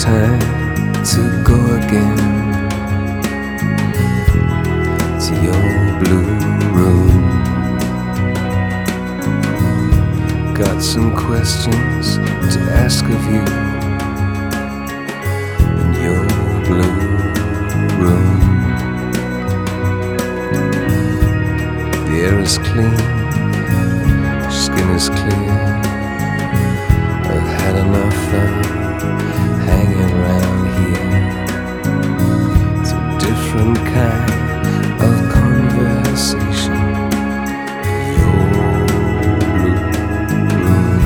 time to go again to your blue room. Got some questions to ask of you in your blue room. The air is clean, skin is clear. I've had enough fun hanging around here. It's a different kind of conversation. Your blue room.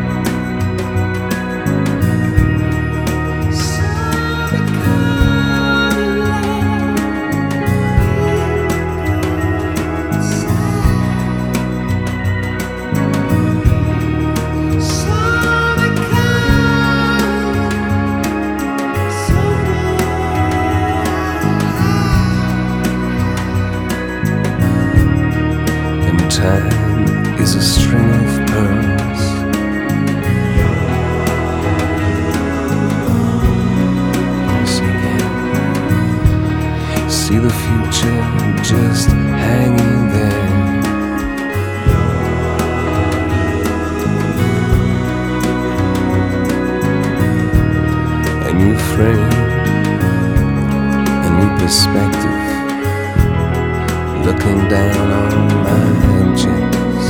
Time is a string of pearls. Once again, see the future just hanging there. A new frame, a new perspective, looking down on my objectives.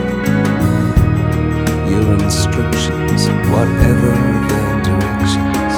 Your instructions, whatever their directions.